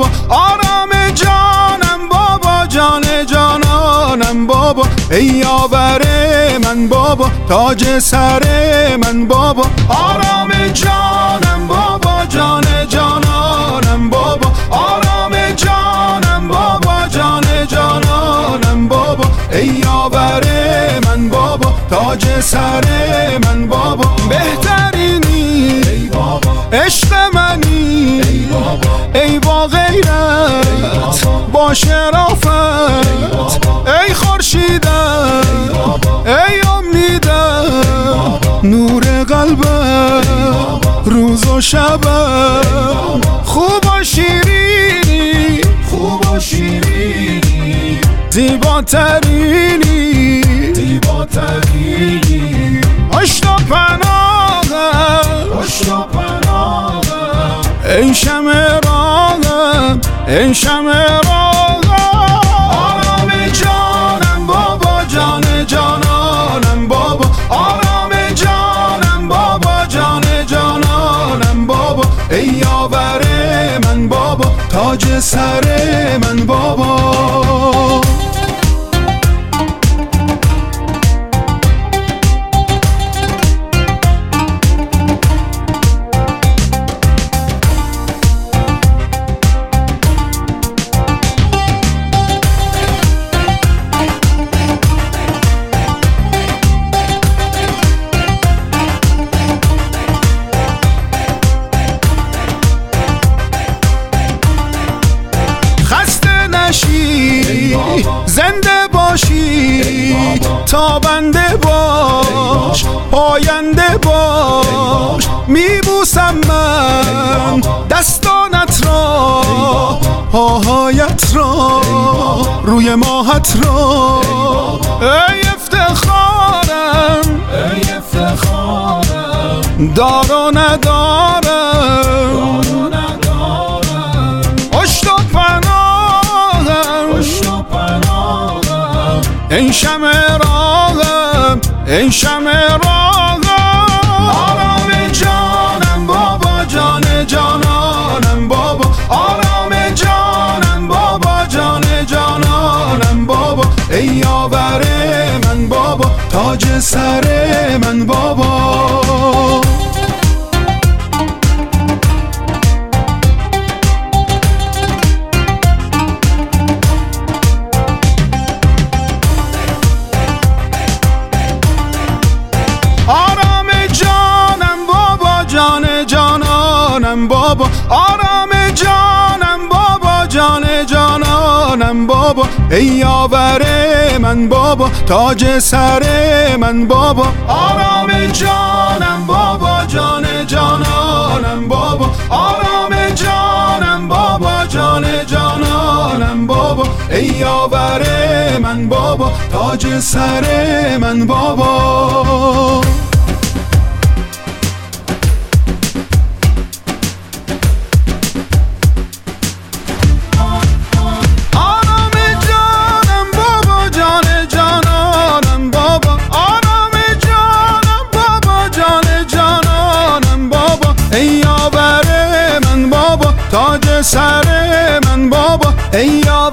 بابا، آرام جانم بابا، جان جانانم بابا، ای یاور من بابا، تاج سر من بابا، آرام جانم بابا، جان جانانم بابا، آرام جانم بابا، جان جانانم بابا، ای یاور من بابا، تاج سر من بابا، بهترینی ای بابا، عشق منی ای بابا، ای با غیرت با شرافت ای خورشیدم ای امیدم نور قلبم روز و شبم خوب و شیرینی خوب و شیرینی زیباترینی زیباترینی عشق و پناهم عشق و پناهم ای شمع راهم ای شمع راهم آرام جانم بابا جان جانانم بابا آرام جانم بابا جان جانانم بابا ای یاور من بابا تاج سر من بابا زنده باشی تابنده باش پاینده باش میبوسم من دستانت را پاهایت را روی ماهت را ای افتخارم ای افتخارم دار و ندارم این شمع راهم این شمع راهم آرام جانم بابا جان جانانم بابا آرام جانم بابا جان جانانم بابا ای یاور من بابا تاج سر من بابا بابا آرام جانم بابا جان جانانم بابا ای یاور من بابا تاج سر من بابا آرام جانم بابا جان جانانم بابا آرام جانم بابا جان جانانم بابا ای یاور من بابا تاج سر من بابا تاج سر من بابا ای